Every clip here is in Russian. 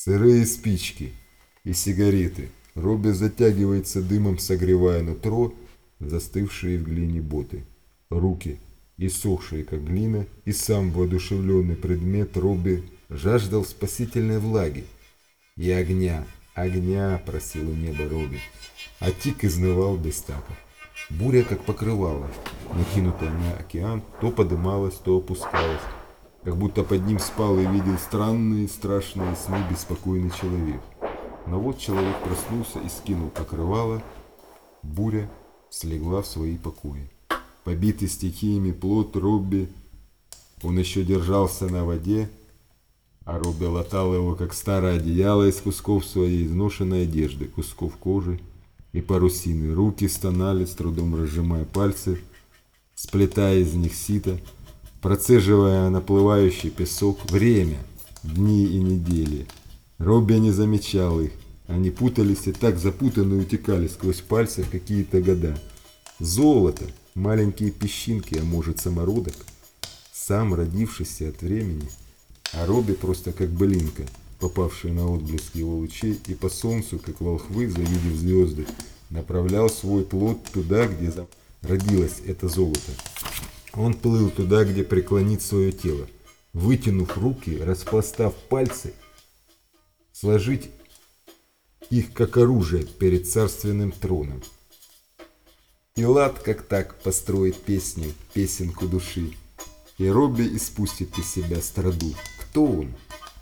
Сырые спички и сигареты. Робби затягивается дымом, согревая нутро, застывшие в глине боты. Руки, иссохшие как глина, и сам воодушевленный предмет Робби жаждал спасительной влаги. И огня, огня, просил у неба Робби. А Тик изнывал без така. Буря, как покрывало, накинутая на океан, то подымалась, то опускалась, как будто под ним спал и видел странные, страшные сны беспокойный человек. Но вот человек проснулся и скинул покрывало, буря слегла в свои покои. Побитый стихиями плот Робби, он еще держался на воде, а Робби латал его, как старое одеяло, из кусков своей изношенной одежды, кусков кожи и парусины. Руки стонали, с трудом разжимая пальцы, сплетая из них сито, процеживая наплывающий песок. Время, дни и недели. Робби не замечал их. Они путались и так запутанно утекали сквозь пальцы в какие-то года. Золото, маленькие песчинки, а может самородок, сам родившийся от времени, а Робби просто как былинка, попавшая на отблеск его лучей, и по солнцу, как волхвы, завидев звезды, направлял свой плод туда, где родилось это золото. Он плыл туда, где преклонит свое тело, вытянув руки, распластав пальцы, сложить их как оружие перед царственным троном. И Лад как так построит песню, песенку души, и Робби испустит из себя страду. Кто он?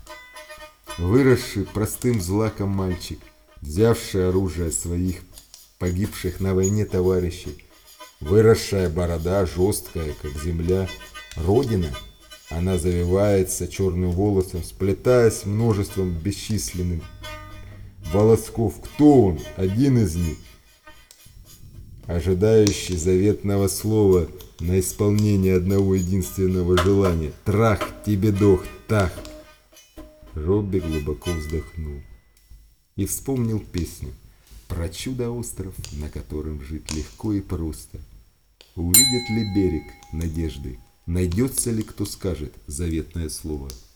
Выросший простым злаком мальчик, взявший оружие своих погибших на войне товарищей, выросшая борода, жесткая, как земля, родина. Она завивается черным волосом, сплетаясь множеством бесчисленных волосков. Кто он? Один из них, ожидающий заветного слова на исполнение одного единственного желания. Трах, тебедох, тах. Робби глубоко вздохнул и вспомнил песню про чудо-остров, на котором жить легко и просто. Увидит ли берег надежды? Найдется ли кто скажет заветное слово?